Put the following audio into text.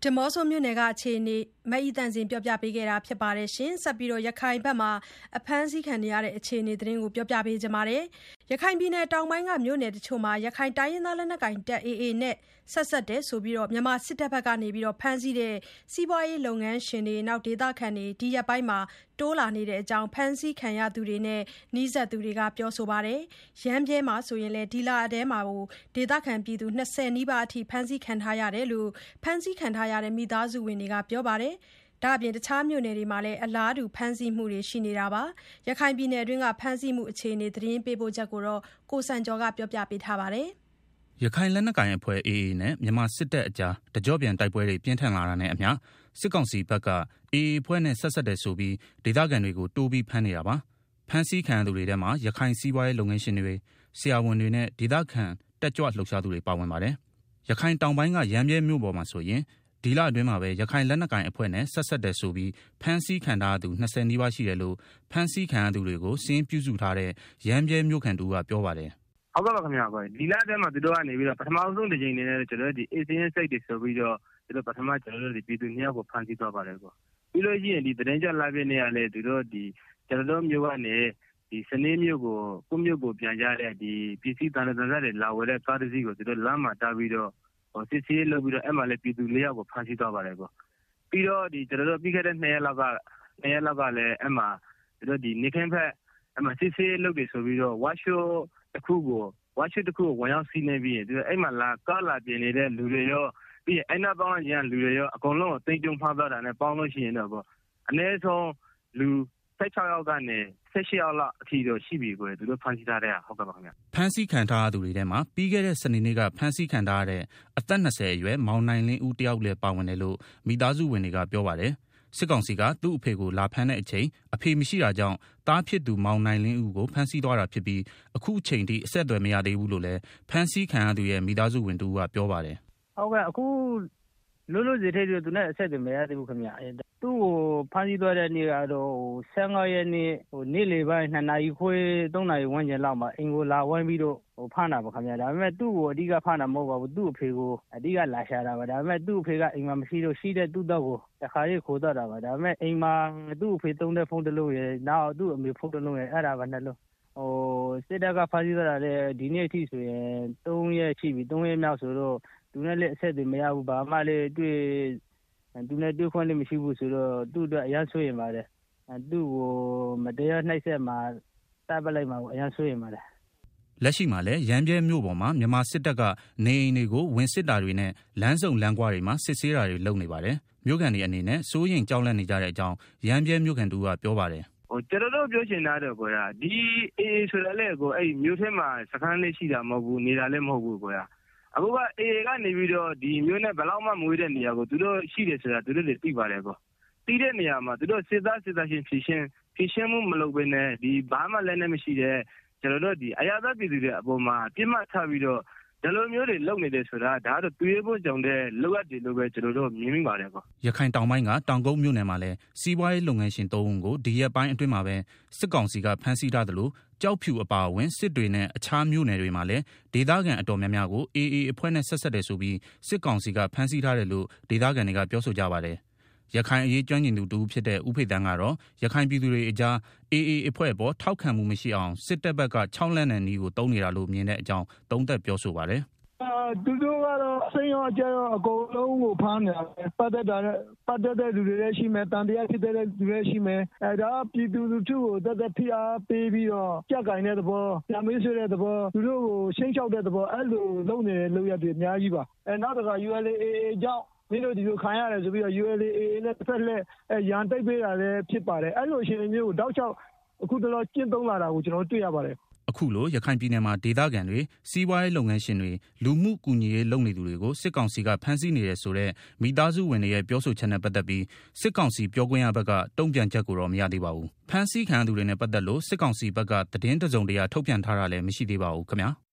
ဒီမော့ဆိုမြို့နယ်ကအခြေအနေမအိသန့်စင်ပြောပြပေးခဲ့တာဖြစ်ပါတယ်ရှင်။ဆက်ပြီးတော့ရခိုင်ဘက်မှာအဖမ်းဆီးခံနေရတဲ့အခြေအနေသတင်းကိုပြောပြပေးကြပါမယ်။ရခိုင်ပြည်နယ်တောင်ပိုင်းကမြို့နယ်တချို့မှာရခိုင်တိုင်းရင်းသားလက်နက်ကိုင်တပ် AA နဲ့ဆက်တဲ့ဆိုပြီးတော့မြန်မာစစ်တပ်ဘက်ကနေပြီးတော့ဖမ်းဆီးတဲ့စီးပွားရေးလုပ်ငန်းရှင်တွေနောက်ဒေသခံတွေဒီရက်ပိုင်းမှာတိုးလာနေတဲ့အကြောင်းဖမ်းဆီးခံရသူတွေနဲ့နှီးဆက်သူတွေကပြောဆိုပါတယ်။ရမ်းပြဲမှာဆိုရင်လေဒီလာအတဲမှာဒေသခံပြည်သူ20နီးပါးအထိဖမ်းဆီးခံထားရတယ်လို့ဖမ်းဆီးခံထားရတဲ့မိသားစုဝင်တွေကပြောပါတယ်။ဒါ့အပြင်တခြားမြို့နယ်တွေမှာလည်းအလားတူဖမ်းဆီးမှုတွေရှိနေတာပါ။ရခိုင်ပြည်နယ်အတွင်းကဖမ်းဆီးမှုအခြေအနေသတင်းပေးပို့ချက်ကိုတော့ကိုစံကျော်ကပြောပြပေးထားပါတယ်။ရခိုင်လက်နက်ကိုင်အဖွဲ့ AA နဲ့မြန်မာစစ်တပ်အကြားတကြော့ပြန်တိုက်ပွဲတွေပြင်းထန်လာတာနဲ့အမျှစစ်ကောင်စီဘက်က AA အဖွဲ့နဲ့ဆက်တယ်ဆိုပြီးဒေသခံတွေကိုတိုးပြီးဖမ်းနေတာပါ။ဖမ်းဆီးခံရသူတွေထဲမှာရခိုင်စီးပွားရေးလုပ်ငန်းရှင်တွေဆရာဝန်တွေနဲ့ဒေသခံတက်ကြွလှုပ်ရှားသူတွေပါဝင်ပါတယ်။ရခိုင်တောင်ပိုင်းကရမ်းပြဲမြို့ပေါ်မှာဆိုရင်ဒီလအတွင်းမှာပဲရခိုင်လက်နက်ကိုင်အဖွဲ့နဲ့ဆက်တယ်ဆိုပြီးဖမ်းဆီးခံထားသူ20နီးပါးရှိတယ်လို့ဖမ်းဆီးခံရသူတွေကိုစင်းပြုစုထားတဲ့ရမ်းပြဲမြို့ခံတူကပြောပါတယ်။ဟုတ်ကဲ့ပါခင်ဗျာ။ဒီလအတွင်းမှာသူတို့ကနေပြီးတော့ပထမဆုံးတစ်ချိန်နေနဲ့ကျွန်တော်တို့ဒီ ACN စိတ်တွေဆိုပြီးတော့သူတို့ပထမကျွန်တော်တို့ဒီပြည်သူနှစ်ယောက်ကိုဖမ်းဆီးသွားပါတယ်ကွာ။ပြီးလို့ရှိရင်ဒီသတင်းကြလာပြနေရလေသူတို့ဒီကျွန်တော်တို့မြို့ကနေဒီစနေမြို့ကိုကိုမြို့ကိုပြန်ကြတဲ့ဒီပြည်စည်းတန်တန်တွေလာဝယ်တဲ့ကားတစ်စီးကိုသူတို့လမ်းမှာတားပြီးတော့စစ်ဆေးလုပ်ပြီးတော့အဲ့မှာလည်းပြည်သူ၄ယောက်ကိုဖမ်းဆီးသွားပါတယ်ကွာပြီးတော့ဒီကျွန်တော်တို့ပြီးခဲ့တဲ့2ရက်လောက်ကလည်းအဲ့မှာသူတို့ဒီနေခင်းဖက်အဲ့မှာစစ်ဆေးလုပ်တယ်ဆိုပြီးတော့ဝါရှိုးတစ်ခုကိုဝင်ရောက်စီးနေပြီးသူတို့အဲ့မှာကားလာပြင်နေတဲ့လူတွေရောပြီးရင်အဲ့နောက်ပေါင်းကျန်လူတွေရောအကုန်လုံးကိုတိမ်တုံဖမ်းသွားတာနဲ့ပေါင်းလို့ရှိရင်တော့ပေါ့အနည်းဆုံးလူ16ယောက်ကနေ18ယောက်လောက်အထိတော့ရှိပြီကိုသူတို့ဖမ်းဆီးထားတဲ့ဟုတ်ကဲ့ပါခင်ဗျဖမ်းဆီးခံထားသူတွေထဲမှာပြီးခဲ့တဲ့စနေနေ့ကဖမ်းဆီးခံထားရတဲ့အသက်20အရွယ်မောင်နိုင်လင်းဦးတယောက်လည်းပါဝင်တယ်လို့မိသားစုဝင်တွေကပြောပါတယ်စစ်ကောင်စီကသူ့အဖေကိုလာဖမ်းတဲ့အချိန်အဖေမရှိတာကြောင့်တားဖြစ်သူမောင်နိုင်လင်းဦးကိုဖမ်းဆီးသွားတာဖြစ်ပြီးအခုအချိန်ထိအဆက်အသွယ်မရသေးဘူးလို့လည်းဖမ်းဆီးခံရသူရဲ့မိသားစုဝင်တူကပြောပါတယ်ဟုတ်ကဲ့အခုလို့စီထိပ်သူနဲ့အဆက်အသွယ်မရသေးဘူးခင်ဗျသူ့ကိုဖမ်းဆီးသွားတဲ့နေ့ကတော့15ရက်နေ့နေ့လယ်ပိုင်း2နာရီခွဲ3နာရီဝန်းကျင်လောက်မှာအင်ကိုလာဝိုင်းပြီးတော့ဖမ်းတာပါခင်ဗျဒါပေမဲ့သူ့ကိုအဓိကဖမ်းတာမဟုတ်ပါဘူးသူ့အဖေကိုအဓိကလာရှာတာပါဒါပေမဲ့သူ့အဖေကအိမ်မှာမရှိတော့ရှိတဲ့သူ့တော့ကိုတခါလေးခိုးတော့တာပါဒါပေမဲ့အိမ်မှာသူ့အဖေသုံးတဲ့ဖုန်းတစ်လုံးရယ်နောက်သူ့အမေဖုန်းတစ်လုံးရယ်အဲ့ဒါပါနှလုံးစစ်တပ်ကဖမ်းဆီးသွားတာလည်းဒီနေ့အထိဆိုရင်3ရက်ရှိပြီ3ရက်မြောက်ဆိုတော့သူနဲ့လည်းအဆက်အသွယ်မရဘူးဘာမှလည်းသူနဲ့တွေ့ခွင့်လည်းမရှိဘူးဆိုတော့သူ့အတွက်အရန်ဆွေးရင်ပါတယ်သူ့ကိုမတရားနှိပ်စက်မှာတပ်ပလိုက်မှာကိုအရန်ဆွေးရင်ပါတယ်လက်ရှိမှာလည်းရမ်းပြဲမြို့ပေါ်မှာမြန်မာစစ်တပ်ကနေအိမ်တွေကိုဝင်စစ်တာတွေနဲ့လမ်းစုံလမ်းကွာတွေမှာစစ်ဆေးတာတွေလုပ်နေပါတယ်မြို့ကန်တွေအနေနဲ့စိုးရိမ်ကြောက်လန့်နေကြတဲ့အကြောင်းရမ်းပြဲမြို့ကန်တူကပြောပါတယ်ကျွန်တော်တို့ပြောချင်တာတော့ကိုရဒီအေးဆိုတော့လေကိုအဲ့မြို့ထဲမှာစခန်းလေးရှိတာမဟုတ်ဘူးနေတာလည်းမဟုတ်ဘူးကိုရအခုကအေးကနေပြီးတော့ဒီမြို့နဲ့ဘယ်လောက်မှမဝေးတဲ့နေရာကိုသူတို့ရှိတယ်ဆိုတာသူတို့လည်းသိပါတယ်ကောသိတဲ့နေရာမှာသူတို့စစ်သားချင်းဖြည့်ရှင်းမှုမလုပ်ဘဲနဲ့ဒီဘာမှလည်းနဲ့မရှိတဲ့ကျွန်တော်တို့ဒီအရာသားပြည်သူတွေအပေါ်မှာပြစ်မှတ်ထားပြီးတော့ဒီလိုမျိုးတွေလုပ်နေတယ်ဆိုတာဒါကတော့တွေးဖို့ကြောင့်တဲ့လိုအပ်တယ်လို့ပဲကျွန်တော်တို့မြင်မိပါတယ်ကောရခိုင်တောင်ပိုင်းကတောင်ကုန်းမြို့နယ်မှာလည်းစီးပွားရေးလုပ်ငန်းရှင်3ဦးကိုဒီရက်ပိုင်းအတွင်းမှာပဲစစ်ကောင်စီကဖမ်းဆီးထားတယ်လို့ကြောက်ဖြူအပါအဝင်စစ်တွေနဲ့အခြားမြို့နယ်တွေမှာလည်းဒေသခံအတော်များများကို AA အဖွဲ့နဲ့ဆက်တယ်ဆိုပြီးစစ်ကောင်စီကဖမ်းဆီးထားတယ်လို့ဒေသခံတွေကပြောဆိုကြပါတယ်ရခိုင်အရေးကျွမ်းကျင်သူတူဖြစ်တဲ့ဦးဖေတန်းကတော့ရခိုင်ပြည်သူတွေအကြား AA အဖွဲ့ပေါ်ထောက်ခံမှုမရှိအောင်စစ်တပ်ဘက်က6လက်နက်နီးကိုတုံးနေတာလို့မြင်တဲ့အကြောင်းသုံးသပ်ပြောဆိုပါတယ်သူတို့ကတော့စိတ်ရောအကြရောအကုန်လုံးကိုဖမ်းနေတာပတ်သက်တဲ့လူတွေလည်းရှိမယ်တန်တရားဖြစ်တဲ့လူတွေလည်းရှိမယ်ဒါပြည်သူလူထုကိုတက်ဖိအားပေးပြီးတော့ကြက်ကင်တဲ့သဘောညမေးဆွေးတဲ့သဘောသူတို့ကိုရှင်းချောက်တဲ့သဘောအဲ့လိုလုပ်နေတဲ့လုပ်ရက်တွေအများကြီးပါနောက်တစ်ခါ ULA ကြောင့်မင်းတို့ဒီလိုခံရတယ်ဆိုပြီးတော့ ULA နဲ့တစ်ဖက်လက်ရန်တိတ်ပေးတာလည်းဖြစ်ပါတယ်အဲ့လိုရှင်မျိုးကိုတောက်ချောက်အခုတလောကျင့်သုံးလာတာကိုကျွန်တော်တွေ့ရပါတယ်အခုလိုရခိုင်ပြည်နယ်မှာဒေသခံတွေစီးပွားရေးလုပ်ငန်းရှင်တွေလူမှုကူညီရေးလုပ်နေသူတွေကိုစစ်ကောင်စီကဖမ်းဆီးနေတယ်ဆိုတဲ့မိသားစုဝင်တွေရဲ့ပြောဆိုချက်နဲ့ပတ်သက်ပြီးစစ်ကောင်စီပြောခွင့်ရဘက်ကတုံ့ပြန်ချက်ကိုတော့မရသေးပါဘူးဖမ်းဆီးခံသူတွေနဲ့ပတ်သက်လို့စစ်ကောင်စီဘက်ကသတင်းတစုံတရာထုတ်ပြန်ထားတာလည်းမရှိသေးပါဘူးခင်ဗျာ